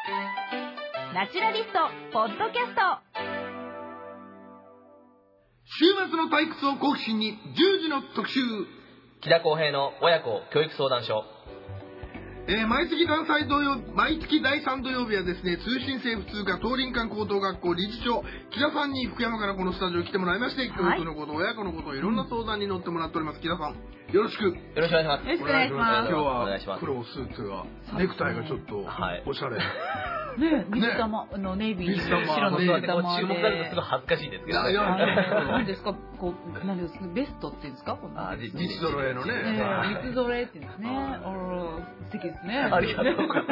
ナチュラリストポッドキャスト。 週末の退屈を好奇心に10時の特集、 木田公平の親子教育相談所。 毎月第3土曜日はですね、通信制普通科東林間高等学校理事長木田さんに福山からこのスタジオに来てもらいまして、教育のこと、親子のこと、いろんな相談に乗ってもらっております。木田さん、よろしくお願いします。 よろしくお願いします。 今日は黒スーツがネクタイがちょっとおしゃれ、 水玉のネイビーに白の水玉で注目されるとすごい恥ずかしいですけど、 何ですか、こう何ですか、ベストっていうんですか、 三つ揃えのね、 三つ揃えっていうんですね。素敵ですね。 ありがとうございます。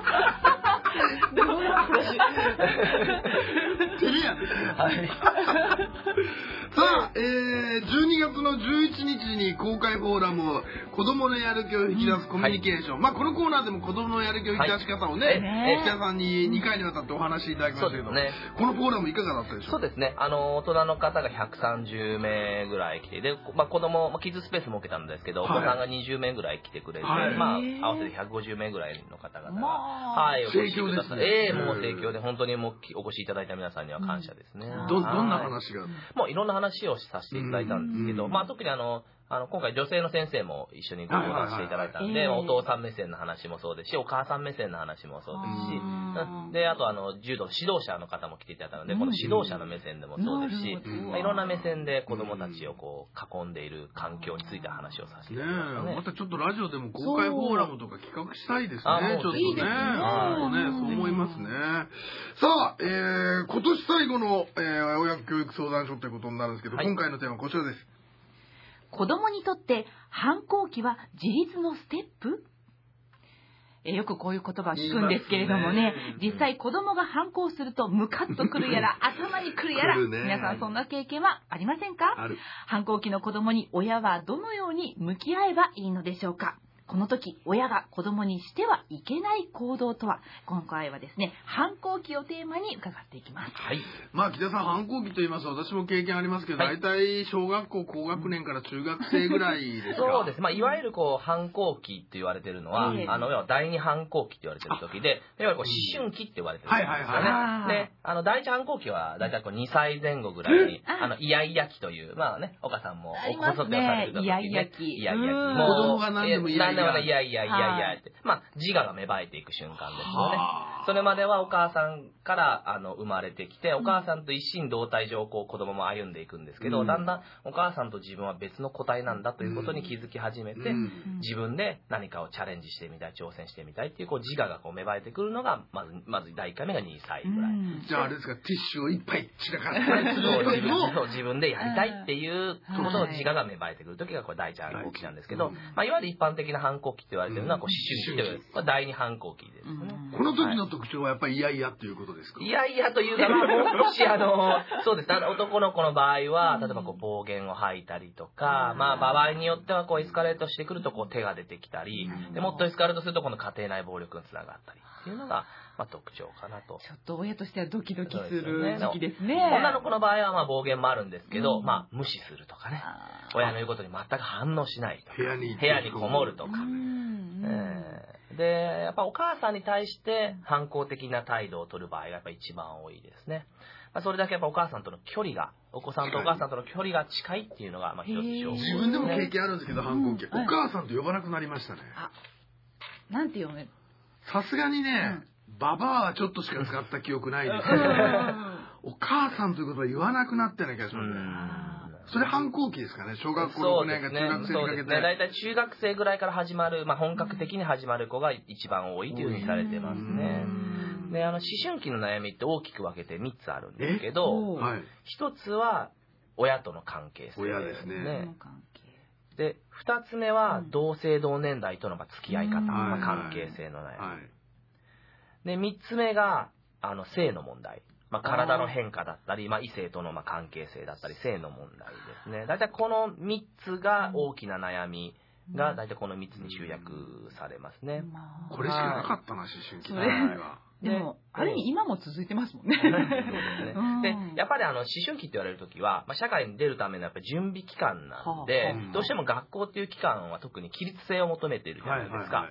てるやん。 はい。 さあ、12月の11日に公開フォーラムを子供のやる気を引き出すコミュニケーション、このコーナーでも子供のやる気を引き出し方をね、木田さんに2回にわたってお話しいただきましたけど、このフォーラムいかがだったでしょうか。 そうですね、大人の方が130名ぐらい来て、で、子供、キッズスペース設けたんですけど、お子さんが20名ぐらい来てくれて、合わせて150名ぐらいの方々が、 盛況ですね。 もう盛況で、本当にもうお越しいただいた皆さんには感謝ですね。 どんな話が？ もういろんな話をさせていただいたんですけど、特に今回女性の先生も一緒にご相談していただいたんで、お父さん目線の話もそうですし、お母さん目線の話もそうですし、で、あと柔道指導者の方も来ていただいたので、この指導者の目線でもそうですし、いろんな目線で子供たちをこう囲んでいる環境について話をさせていただきましたね。 またちょっとラジオでも公開フォーラムとか企画したいですね。ちょっとね。そう思いますね。さあ、今年最後の、親子教育相談所ということになるんですけど、今回のテーマはこちらです。 子供にとって反抗期は自立のステップ？よくこういう言葉を聞くんですけれどもね、実際子供が反抗するとムカッとくるやら頭にくるやら、皆さんそんな経験はありませんか？反抗期の子供に親はどのように向き合えばいいのでしょうか？この時親が子供にしてはいけない行動とは？今回はですね、反抗期をテーマに伺っていきます。 はい。木田さん、反抗期と言いますと私も経験ありますけど、大体小学校高学年から中学生ぐらいですか？ そうです。いわゆる反抗期って言われてるのは、要は第二反抗期って言われてる時で、いわゆる思春期って言われてるんですよね。で、第一反抗期は大体2歳前後ぐらいに、イヤイヤ期という、岡さんもお子育てをされてる時に、 イヤイヤ期。 子供が何でもイヤイヤって、自我が芽生えていく瞬間ですよね。それまではお母さんから生まれてきて、お母さんと一心同体上子供も歩んでいくんですけど、だんだんお母さんと自分は別の個体なんだということに気づき始めて、自分で何かをチャレンジしてみたい、挑戦してみたいっていう自我が芽生えてくるのがまず第1回目が2歳ぐらい。 じゃああれですか、ティッシュをいっぱい散らかったりする時も自分でやりたいっていうことの自我が芽生えてくる時がこれ第一反抗期なんですけど、いわゆる一般的な反抗期って言われてるのは思春期という第二反抗期ですね。 この時の特徴はやっぱりイヤイヤっていうことですか？ イヤイヤというか、もう少しそうです。男の子の場合は例えば暴言を吐いたりとか、場合によってはエスカレートしてくると手が出てきたり、でもっとエスカレートすると家庭内暴力につながったりっていうのが特徴かなと。 ちょっと親としてはドキドキする時期ですね。 女の子の場合は暴言もあるんですけど、無視するとかね、親の言うことに全く反応しないとか、部屋にこもるとか、でやっぱお母さんに対して反抗的な態度を取る場合がやっぱ一番多いですね。それだけやっぱお母さんとの距離が、お子さんとお母さんとの距離が近いっていうのが一つ証拠ですね。 自分でも経験あるんですけど、反抗期、お母さんと呼ばなくなりましたね。 なんて呼ぶ？ さすがにね、ババアはちょっとしか使った記憶ないですけど、お母さんということは言わなくなったような気がしますね。それ反抗期ですかね。小学校6年か中学生にかけて。 だいたい中学生ぐらいから始まる、本格的に始まる子が一番多いというふうにされてますね。で、思春期の悩みって大きく分けて3つあるんですけど、1つは親との関係性。 親ですね。 で、2つ目は同性同年代との付き合い方、関係性の悩み。で、3つ目が性の問題。体の変化だったり、異性との関係性だったり、性の問題ですね。だいたいこの3つが大きな悩みが、だいたいこの3つに集約されますね。 これしかなかったな、思春期の悩みは。 でも、ある意味今も続いてますもんね。 で、やっぱり思春期って言われるときは、社会に出るためのやっぱり準備期間なんで、どうしても学校っていう期間は特に規律性を求めているじゃないですか。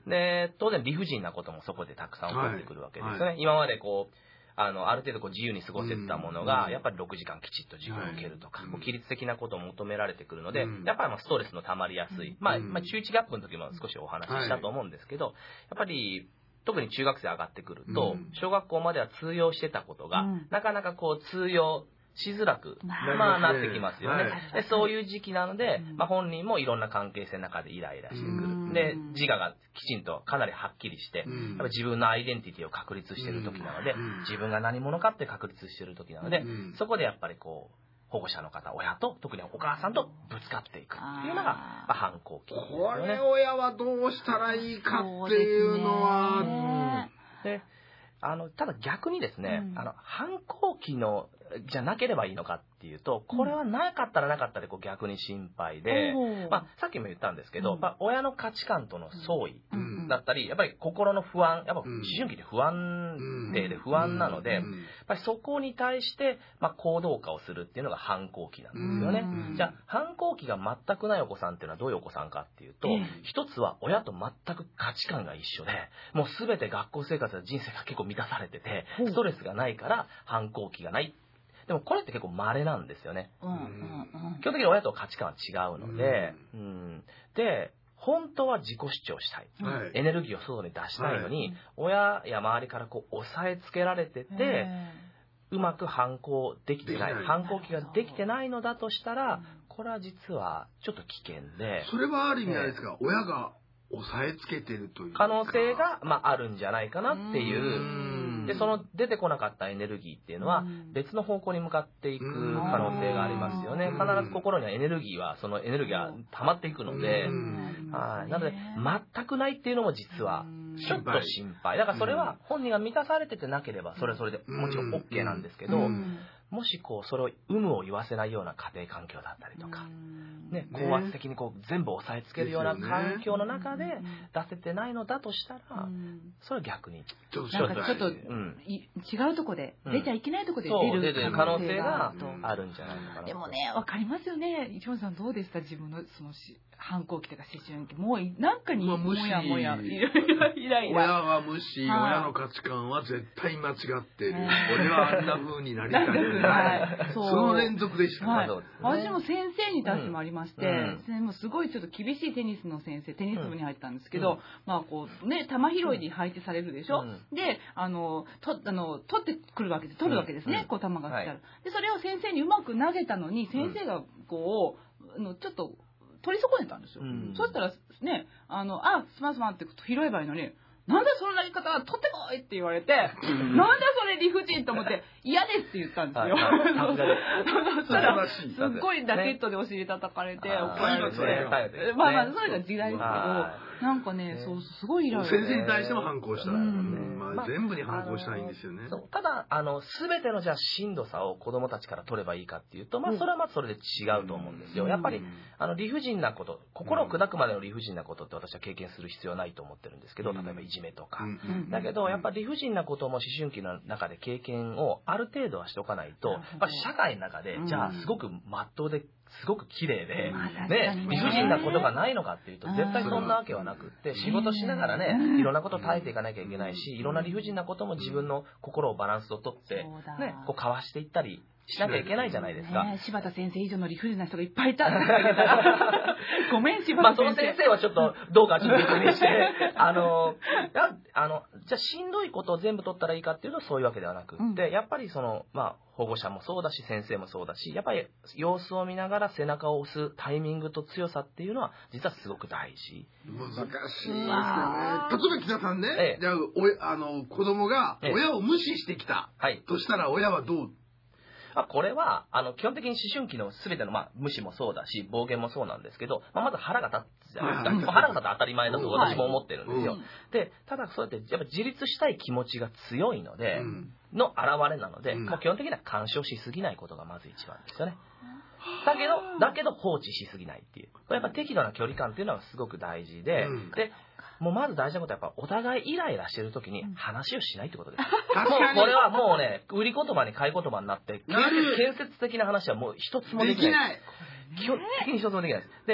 で、当然理不尽なこともそこでたくさん起こってくるわけですよね。今までこう、ある程度こう自由に過ごせたものが、やっぱり6時間きちっと授業を受けるとか、規律的なことを求められてくるので、やっぱりストレスの溜まりやすい。中1ギャップの時も少しお話ししたと思うんですけど、やっぱり、特に中学生上がってくると、小学校までは通用してたことが、なかなかこう通用しづらく、なってきますよね。で、そういう時期なので、本人もいろんな関係性の中でイライラしてくる。で、自我がきちんとかなりはっきりして、やっぱ自分のアイデンティティを確立している時なので、自分が何者かって確立している時なので、そこでやっぱりこう、保護者の方、親と、特にお母さんとぶつかっていくっていうのが、反抗期ですよね。 これ親はどうしたらいいかっていうのは、 で、ただ逆にですね、反抗期の、じゃなければいいのかっていうと、これはなかったらなかったでこう逆に心配で、さっきも言ったんですけど、親の価値観との相違だったり、やっぱり心の不安、やっぱ思春期で不安定で不安なので、やっぱりそこに対して、行動化をするっていうのが反抗期なんですよね。じゃあ、反抗期が全くないお子さんっていうのはどういうお子さんかっていうと、一つは親と全く価値観が一緒で、もう全て学校生活や人生が結構満たされてて、ストレスがないから反抗期がない。でもこれって結構稀なんですよね。基本的に親と価値観は違うので、で、本当は自己主張したい。エネルギーを外に出したいのに、親や周りからこう押さえつけられてて、うまく反抗できてない。反抗期ができてないのだとしたら、これは実はちょっと危険で。 それはある意味あれですか、親が押さえつけてるという可能性が、あるんじゃないかなっていう。で、その出てこなかったエネルギーっていうのは、別の方向に向かっていく可能性がありますよね。必ず心にはエネルギーは、そのエネルギーが溜まっていくので、なので、全くないっていうのも実は、ちょっと心配。だからそれは本人が満たされててなければ、それはそれでもちろん OK なんですけど、もしこう、それを有無を言わせないような家庭環境だったりとか、高圧的にこう全部押さえつけるような環境の中で出せてないのだとしたら、それは逆にちょっと違うとこで、出ちゃいけないとこで出る可能性があるんじゃないのかな。 でもね、わかりますよね。一本さんどうでした？自分のその反抗期とか思春期、もうなんかにもやもやイライラ。 親は無視、親の価値観は絶対間違ってる。俺はあんな風になりたい。その連続でした。 私も先生に対してもありまして、もうすごいちょっと厳しいテニスの先生、テニス部に入ったんですけど、こうね、球拾いに配置されるでしょ。で、取ってくるわけです。取るわけですね、こう球が来たら。で、それを先生にうまく投げたのに、先生がこう、ちょっと取り損ねたんですよ。そしたらね、すまんすまんって拾えばいいのに、なんだその投げ方は取ってこいって言われて、なんだそれ理不尽と思って、嫌ですって言ったんですよ。そしたら、すっごいラケットでお尻叩かれて、怒られて。それが時代ですけど、なんかね、すごいイライラ。 先生に対しても反抗した。全部に反抗したいんですよね。 ただ、すべてのじゃあ、しんどさを子供たちから取ればいいかっていうと、それはそれで違うと思うんですよ。やっぱり、理不尽なこと、心を砕くまでの理不尽なことって私は経験する必要はないと思ってるんですけど、例えばいじめとか。だけど、やっぱり理不尽なことも思春期の中で経験をある程度はしておかないと、やっぱ社会の中で、じゃあ、すごくまっとうで、すごく綺麗で、理不尽なことがないのかっていうと、絶対そんなわけはなくって、仕事しながらね、いろんなことを耐えていかなきゃいけないし、いろんな理不尽なことも自分の心をバランスをとって、こうかわしていったりしなきゃいけないじゃないですか。 柴田先生以上の理不尽な人がいっぱいいた。ごめん、柴田先生。 その先生はちょっと、どうかちょっと別にして、じゃあしんどいことを全部取ったらいいかっていうと、そういうわけではなくって、やっぱり保護者もそうだし、先生もそうだし、やっぱり様子を見ながら背中を押すタイミングと強さっていうのは、実はすごく大事。 難しいですよね。例えば木田さんね、じゃあ、子供が親を無視してきたとしたら、親はどう？ これは、基本的に思春期の全ての、無視もそうだし、暴言もそうなんですけど、まず腹が立つじゃないですか。腹が立って当たり前だと私も思ってるんですよ。で、ただそうやって、やっぱ自立したい気持ちが強いので、の現れなので、基本的には干渉しすぎないことがまず一番ですよね。だけど放置しすぎないっていう。やっぱ適度な距離感っていうのはすごく大事で、もうまず大事なことはやっぱお互いイライラしてる時に話をしないってことです。もうこれはもうね、売り言葉に買い言葉になって、建設的な話はもう一つもできない。基本的に一つもできないです。で、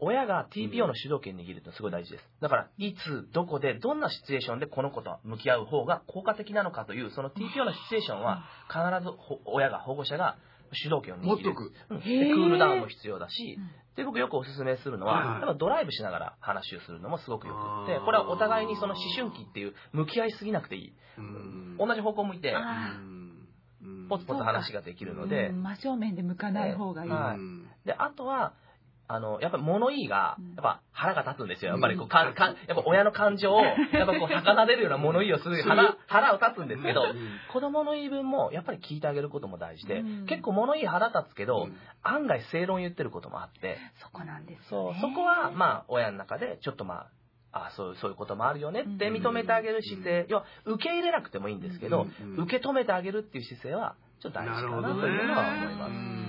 親が TPO の主導権を握るってすごい大事です。だから、いつ、どこで、どんなシチュエーションでこの子と向き合う方が効果的なのかという、その TPO のシチュエーションは、必ず親が、保護者が主導権を握る。 持っとく。 でクールダウンも必要だし、で、僕よくお勧めするのは、やっぱドライブしながら話をするのもすごくよくって、これはお互いにその思春期っていう向き合いすぎなくていい。同じ方向向いて、ポツポツ話ができるので。 真正面で向かない方がいい。 で、あとは、やっぱ物言いが、やっぱ腹が立つんですよ。やっぱりこう、やっぱ親の感情を、やっぱこう、儚れるような物言いをする腹を立つんですけど、子供の言い分もやっぱり聞いてあげることも大事で、結構物言い腹立つけど、案外正論言ってることもあって、 そこなんですよね。 そこは、まあ、親の中で、ちょっとまあ、そういうこともあるよねって認めてあげる姿勢、要は、受け入れなくてもいいんですけど、受け止めてあげるっていう姿勢は、ちょっと大事かなというのは思います。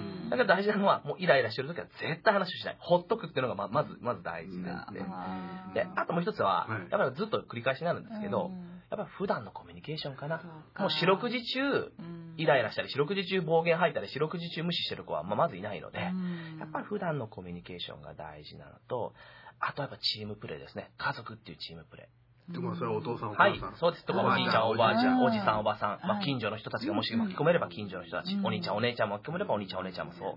だから大事なのは、もうイライラしてるときは絶対話をしない。ほっとくっていうのがまず大事ですね。で、あともう一つは、やっぱりずっと繰り返しになるんですけど、やっぱり普段のコミュニケーションかな。もう四六時中、イライラしたり、四六時中暴言吐いたり、四六時中無視してる子はまずいないので、やっぱり普段のコミュニケーションが大事なのと、あとやっぱチームプレーですね。家族っていうチームプレー。 でもそれはお父さんお母さん。 はい、そうです。とかおじいちゃんおばあちゃん、おじさんおばさん、まあ近所の人たちがもし巻き込めれば近所の人たち、お兄ちゃんお姉ちゃんも巻き込めればお兄ちゃんお姉ちゃんもそう。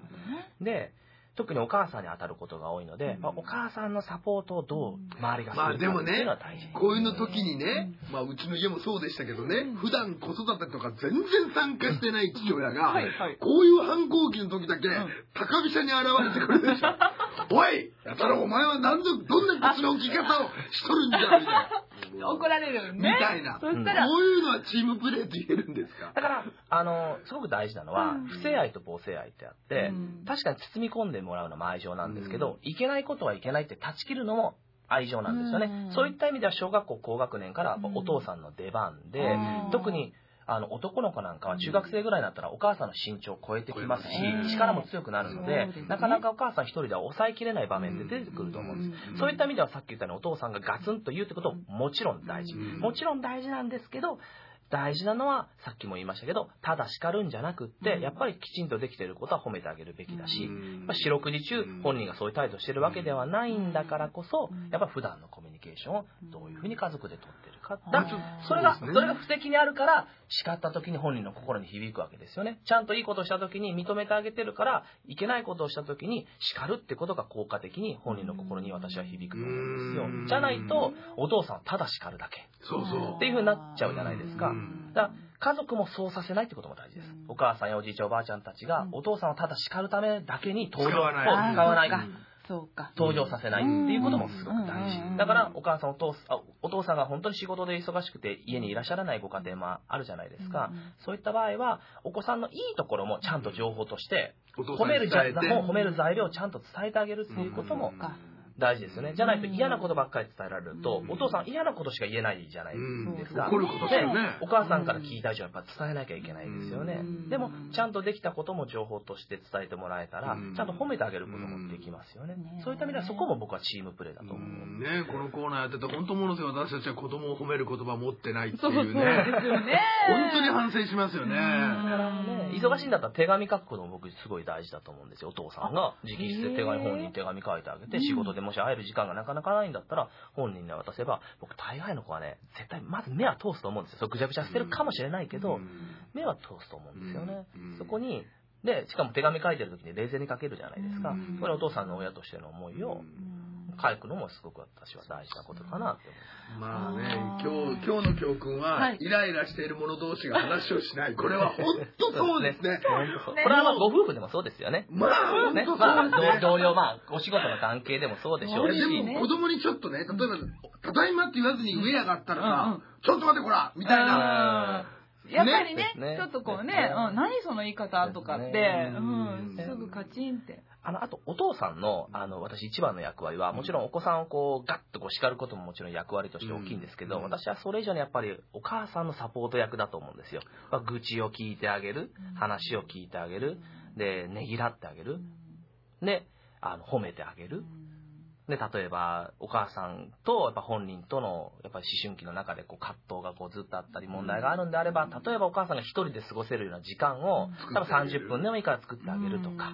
で、特にお母さんに当たることが多いので、お母さんのサポートをどう周りがするかっていうのは大事。 こういうの時にね、まあうちの家もそうでしたけどね、普段子育てとか全然参加してない父親が、こういう反抗期の時だけ、高飛車に現れてくるでしょ。おいやたらお前はどんな口の置き方をしとるんじゃみたいな。 怒られるよね。 みたいな。そしたら、こういうのはチームプレーと言えるんですか？ だから、すごく大事なのは、不正愛と母性愛ってあって、確かに包み込んでもらうのも愛情なんですけど、いけないことはいけないって断ち切るのも愛情なんですよね。そういった意味では小学校高学年からお父さんの出番で、特に男の子なんかは中学生ぐらいになったらお母さんの身長を超えてきますし、力も強くなるので、なかなかお母さん一人では抑えきれない場面で出てくると思うんです。そういった意味ではさっき言ったようにお父さんがガツンと言うってことももちろん大事。もちろん大事なんですけど、大事なのはさっきも言いましたけど、ただ叱るんじゃなくって、やっぱりきちんとできていることは褒めてあげるべきだし、四六時中本人がそういう態度をしてるわけではないんだからこそ、やっぱ普段のコミュニケーションをどういうふうに家族でとってるか。それが布石にあるから叱った時に本人の心に響くわけですよね。ちゃんといいことをした時に認めてあげてるから、いけないことをした時に叱るってことが効果的に本人の心に私は響くと思うんですよ。じゃないとお父さんはただ叱るだけっていうふうになっちゃうじゃないですか。だから家族もそうさせないってことも大事です。お母さんやおじいちゃんおばあちゃんたちがお父さんをただ叱るためだけに登場を使わない。登場させないっていうこともすごく大事。だからお母さんお父さんが本当に仕事で忙しくて家にいらっしゃらないご家庭もあるじゃないですか。そういった場合はお子さんのいいところもちゃんと情報として褒める材料をちゃんと伝えてあげるっていうことも大事ですよね。じゃないと嫌なことばっかり伝えられると、お父さん嫌なことしか言えないじゃないですか。 怒ることですよね。 お母さんから聞いた以上やっぱ伝えなきゃいけないですよね。でも、ちゃんとできたことも情報として伝えてもらえたら、ちゃんと褒めてあげることもできますよね。そういった意味ではそこも僕はチームプレーだと思う。 ね、このコーナーやってて、本当ものすごい私たちは子供を褒める言葉を持ってないっていうね。 そうですよね。 本当に反省しますよね。 忙しいんだったら手紙書くことも僕すごい大事だと思うんですよ。お父さんが直筆で本人に手紙書いてあげて、仕事でもし会える時間がなかなかないんだったら本人に渡せば、僕大概の子はね、絶対まず目は通すと思うんですよ。そうぐちゃぐちゃしてるかもしれないけど、目は通すと思うんですよね。そこにで、しかも手紙書いてる時に冷静に書けるじゃないですか。これお父さんの親としての思いを書くのもすごく私は大事なことかなって思います。 まあね、今日の教訓は、イライラしている者同士が話をしない。これは本当そうですね。 これはまあご夫婦でもそうですよね。 まあ本当そうですね。 同僚、お仕事の関係でもそうでしょうし。 でも子供にちょっとね、例えば、ただいまって言わずに上やがったらさ、ちょっと待ってこらみたいな。 やっぱりね、ちょっとこうね、何その言い方とかって、すぐカチンって。 あと、お父さんの、私一番の役割は、もちろんお子さんをこう、ガッとこう叱ることももちろん役割として大きいんですけど、私はそれ以上にやっぱりお母さんのサポート役だと思うんですよ。愚痴を聞いてあげる、話を聞いてあげる、で、ねぎらってあげる、で、褒めてあげる。で、例えば、お母さんと、やっぱ本人との、やっぱり思春期の中で、こう、葛藤がこう、ずっとあったり、問題があるんであれば、例えばお母さんが一人で過ごせるような時間を、多分30分でもいいから作ってあげるとか、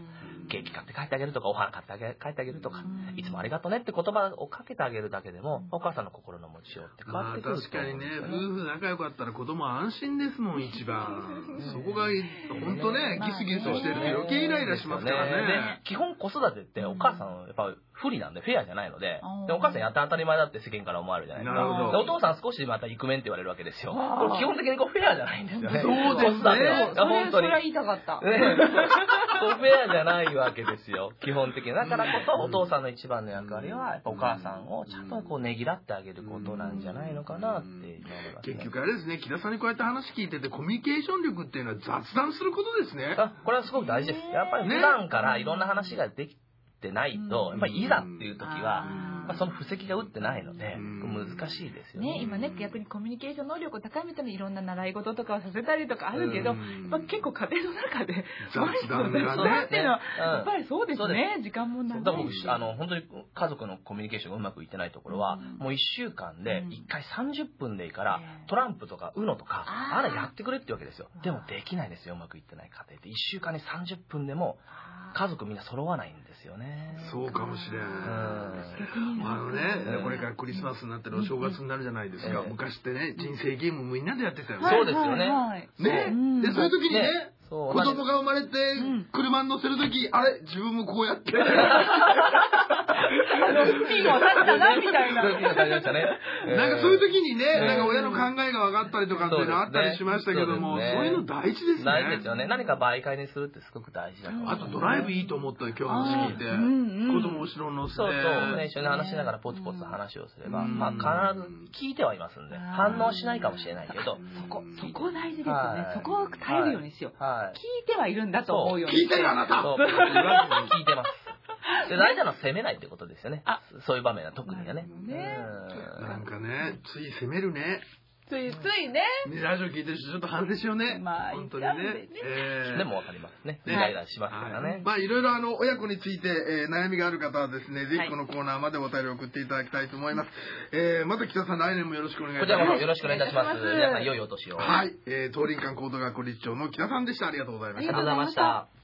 ケーキ買って帰ってあげるとか、お花買って帰ってあげるとか、いつもありがとねって言葉をかけてあげるだけでも、お母さんの心の持ちようって変わってくると思うんですよね。 確かにね、夫婦仲良かったら子供は安心ですもん、一番。そこが、本当ね、ギスギスしてると余計イライラしますからね。 基本子育てってお母さんやっぱ不利なんで、フェアじゃないので、お母さんやって当たり前だって世間から思われるじゃないですか。 なるほど。 お父さん少しまたイクメンって言われるわけですよ。これ基本的にフェアじゃないんですよね。 そうですね。 それは言いたかった。 フェアじゃないわけですよ、基本的に。だからこそお父さんの一番の役割は、やっぱお母さんをちゃんとねぎらってあげることなんじゃないのかなって思いますね。 結局あれですね、木田さんにこうやって話聞いてて、コミュニケーション力っていうのは雑談することですね。 これはすごく大事です。やっぱり普段からいろんな話ができてないと、やっぱりいざっていう時は、その布石が打ってないので、難しいですよね。 今ね、逆にコミュニケーション能力を高めためにいろんな習い事とかをさせたりとかあるけど、結構家庭の中で雑談がね、 っていうのはやっぱりそうですね、時間も長い。 だから僕本当に家族のコミュニケーションがうまくいってないところは、もう1週間で1回30分でいいからトランプとかUNOとかあれやってくれってわけですよ。でもできないですよ、うまくいってない家庭って。1週間に30分でも家族みんな揃わないんですよね。 そうかもしれん。これからクリスマスになってるお正月になるじゃないですか。昔ってね、人生ゲームみんなでやってたよね。 そうですよね。 ね。で、そういう時にね、子供が生まれて車に乗せる時、あれ自分もこうやって。 ピンを刺したなみたいな。 なんかそういう時にね、なんか親の考えが分かったりとかっていうのあったりしましたけども、そういうの大事ですね。 大事ですよね。何か媒介にするってすごく大事だと思う。 あとドライブいいと思ったよ、今日話聞いて。子供後ろに乗せて。 そうそう。一緒に話しながらポツポツ話をすれば、まあ必ず聞いてはいますんで、反応しないかもしれないけど。 そこ大事ですよね。そこを耐えるようにしよう。聞いてはいるんだと思うように。 聞いてるあなた。 聞いてます。で、大事なのは責めないってことですよね。そういう場面は特にはね。 なんかね、つい責めるね。 ついね。 ラジオ聞いてる人ちょっと反省しようね。本当にね。 でもわかりますね。イライラしますからね。 まあいろいろ親子について悩みがある方はですね、ぜひこのコーナーまでお便りを送っていただきたいと思います。また北さん来年もよろしくお願いします。 こちらもよろしくお願いいたします。皆さん良いお年を。 はい。東林館高等学校理事長の北さんでした。ありがとうございました。 ありがとうございました。